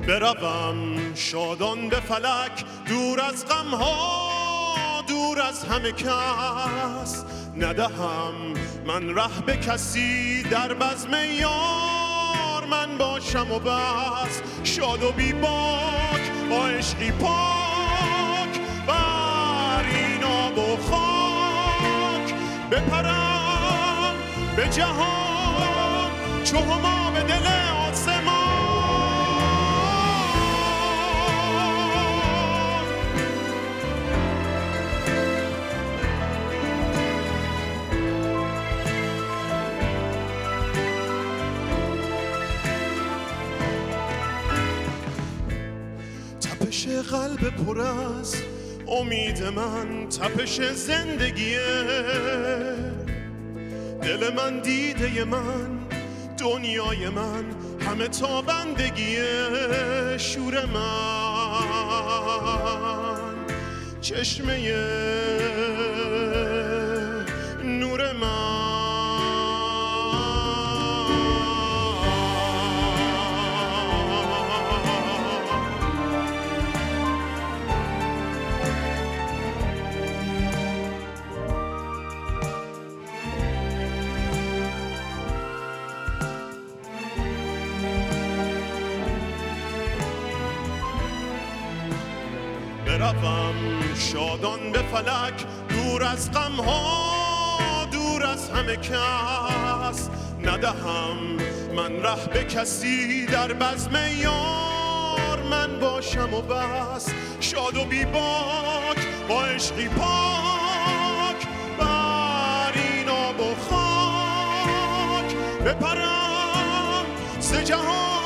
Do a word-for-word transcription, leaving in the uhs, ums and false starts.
بروم شادان به فلک، دور از غمها، دور از همه کس. ندهم من ره به کسی، در بزم یار من باشم و بس. شاد و بی باک با عشقی پاک، بر این آب و خاک بپرم به جهان، چو هما به دل آسمان. تپش قلب پر از امید من، تپش زندگیه. دل من دیده من، دنیای من، همه تابندگیه. شور من، چشمه نور من. بروم شادان به فلک، دور از غمها، دور از همه کس. ندهم من ره به کسی، در بزم یار من باشم و بس. شاد و بی باک با عشقی پاک، بر این آب و خاک بپرم ز جهان،